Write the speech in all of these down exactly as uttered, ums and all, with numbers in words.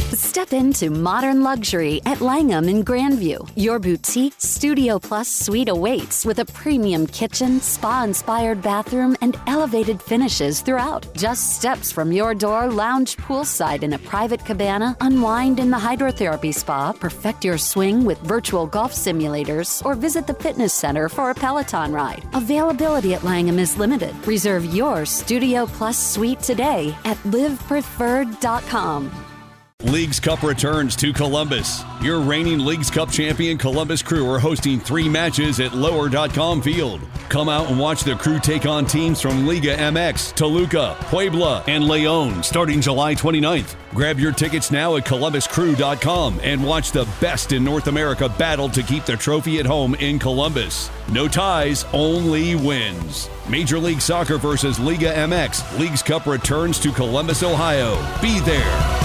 Step into modern luxury at Langham in Grandview. Your boutique Studio Plus suite awaits with a premium kitchen, spa-inspired bathroom, and elevated finishes throughout. Just steps from your door, lounge poolside in a private cabana, unwind in the hydrotherapy spa, perfect your swing with virtual golf simulators, or visit the fitness center for a Peloton ride. Availability at Langham is limited. Reserve your Studio Plus suite today at live preferred dot com. Leagues Cup returns to Columbus. Your reigning Leagues Cup champion Columbus Crew are hosting three matches at lower dot com Field. Come out and watch the Crew take on teams from Liga M X, Toluca, Puebla, and León starting July twenty-ninth. Grab your tickets now at columbus crew dot com and watch the best in North America battle to keep the trophy at home in Columbus. No ties, only wins. Major League Soccer versus Liga M X. Leagues Cup returns to Columbus, Ohio. Be there.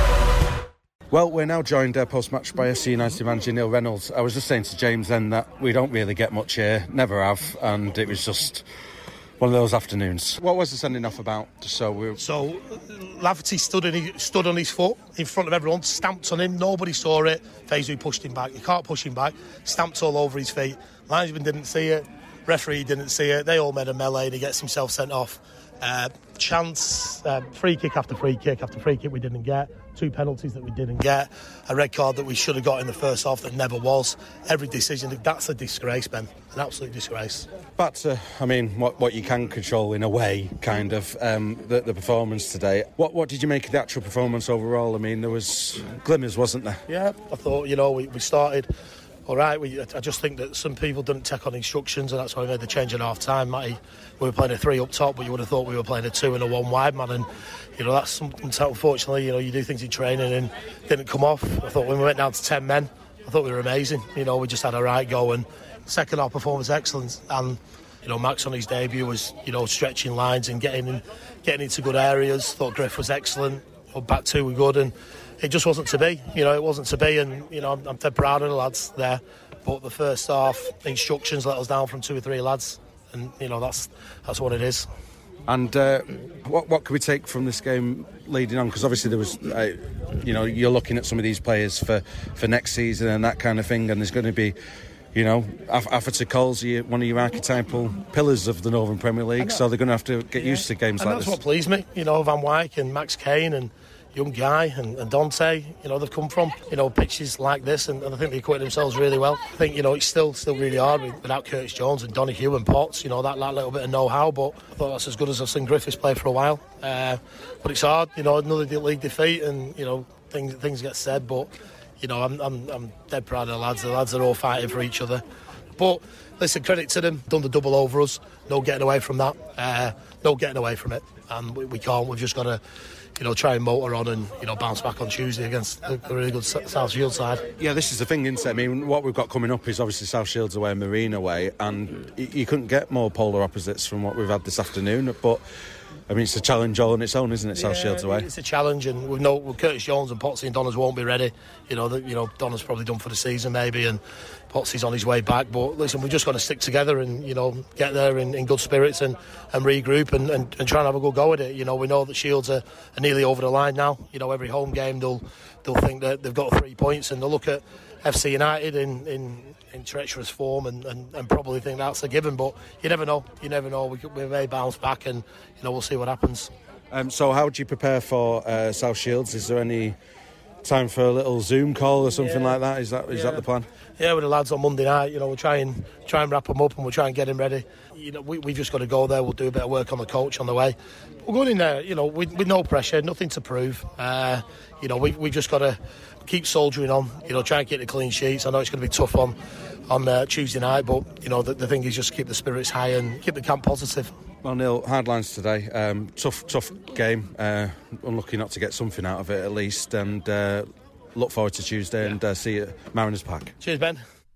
Well, we're now joined uh, post-match by F C United manager Neil Reynolds. I was just saying to James then that we don't really get much here, never have, and it was just one of those afternoons. What was the sending off about? So we so Lafferty stood, in his, stood on his foot in front of everyone, stamped on him, nobody saw it. Faisal pushed him back, you can't push him back, stamped all over his feet. Linesman didn't see it, referee didn't see it, they all made a melee and he gets himself sent off. Uh, chance, uh, free kick after free kick after free kick we didn't get, two penalties that we didn't get, a red card that we should have got in the first half that never was. Every decision, that's a disgrace, Ben, an absolute disgrace. Back to, I mean, what, what you can control in a way, kind of, um, the, the performance today. What what did you make of the actual performance overall? I mean, there was glimmers, wasn't there? Yeah, I thought, you know, we, we started all right. We, I just think that some people didn't take on instructions, and that's why we made the change at half time. Matty, we were playing a three up top, but you would have thought we were playing a two and a one wide man, and you know that's something. Unfortunately, you know you do things in training and didn't come off. I thought when we went down to ten men, I thought we were amazing. You know, we just had a right go, and second half performance excellence, and you know Max on his debut was you know stretching lines and getting in, getting into good areas. Thought Griff was excellent. Back two were good, and it just wasn't to be. You know, it wasn't to be, and you know I'm, I'm dead proud of the lads there. But the first half, the instructions let us down from two or three lads, and you know that's that's what it is. And uh, what what can we take from this game leading on? Because obviously there was, uh, you know, you're looking at some of these players for, for next season and that kind of thing, and there's going to be, you know, Afata Cole's one of your archetypal pillars of the Northern Premier League, so they're going to have to get yeah. used to games and like this. That's what pleased me, you know, Van Wyk and Max Kane and young Guy and, and Dante, you know, they've come from, you know, pitches like this, and, and I think they acquitted themselves really well. I think, you know, it's still still really hard without Curtis Jones and Donahue and Potts, you know, that, that little bit of know-how, but I thought that's as good as I've seen Griffiths play for a while. Uh, but it's hard, you know, another league defeat, and, you know, things things get said, but, you know, I'm, I'm, I'm dead proud of the lads. The lads are all fighting for each other. But, listen, credit to them, done the double over us, no getting away from that, uh, no getting away from it, and we, we can't, we've just got to, you know, try and motor on and, you know, bounce back on Tuesday against a really good South Shields side. Yeah, this is the thing, isn't it? I mean, what we've got coming up is obviously South Shields away and Marine away, and you couldn't get more polar opposites from what we've had this afternoon, but I mean, it's a challenge all on its own, isn't it, South yeah, Shields away? It's a challenge, and we know well, Curtis Jones and Potsy and Donners won't be ready. You know, the, you know, Donners probably done for the season maybe, and Potsy's on his way back. But listen, we've just got to stick together and, you know, get there in, in good spirits and, and regroup and, and, and try and have a good go at it. You know, we know that Shields are, are nearly over the line now. You know, every home game they'll they'll think that they've got three points, and they'll look at F C United in, in, in treacherous form and, and, and probably think that's a given. But you never know. You never know. We, we may bounce back, and you know we'll see what happens. Um, so how do you prepare for uh, South Shields? Is there any time for a little Zoom call or something yeah. like that? Is that is yeah. that the plan? Yeah, with the lads on Monday night, you know, we'll try and try and wrap them up, and we'll try and get them ready. You know, we we've just got to go there. We'll do a bit of work on the coach on the way. We're going in there, you know, with, with no pressure, nothing to prove. Uh, you know, we we've just got to keep soldiering on. You know, try and get the clean sheets. I know it's going to be tough on on uh, Tuesday night, but you know, the, the thing is just keep the spirits high and keep the camp positive. Well, Neil, hard lines today. Um, tough, tough game. Uh, unlucky not to get something out of it at least. And uh, look forward to Tuesday yeah. and uh, see you at Mariners Park. Cheers, Ben.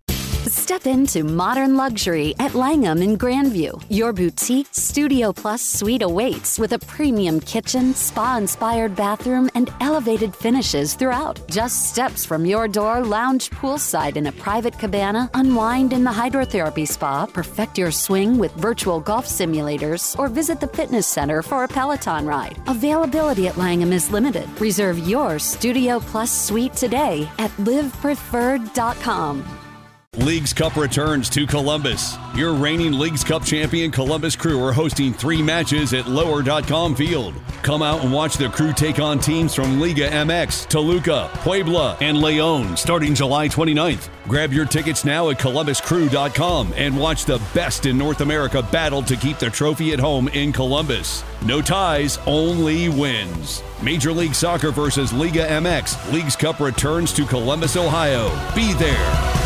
Step into modern luxury at Langham in Grandview. Your boutique Studio Plus suite awaits with a premium kitchen, spa-inspired bathroom, and elevated finishes throughout. Just steps from your door, lounge poolside in a private cabana, unwind in the hydrotherapy spa, perfect your swing with virtual golf simulators, or visit the fitness center for a Peloton ride. Availability at Langham is limited. Reserve your Studio Plus suite today at live preferred dot com. Leagues Cup returns to Columbus. Your reigning Leagues Cup champion Columbus Crew are hosting three matches at lower dot com field. Come out and watch the Crew take on teams from Liga M X, Toluca, Puebla, and Leon starting July twenty-ninth. Grab your tickets now at columbus crew dot com and watch the best in North America battle to keep the trophy at home in Columbus. No ties, only wins. Major League Soccer versus Liga M X. Leagues Cup returns to Columbus, Ohio. Be there.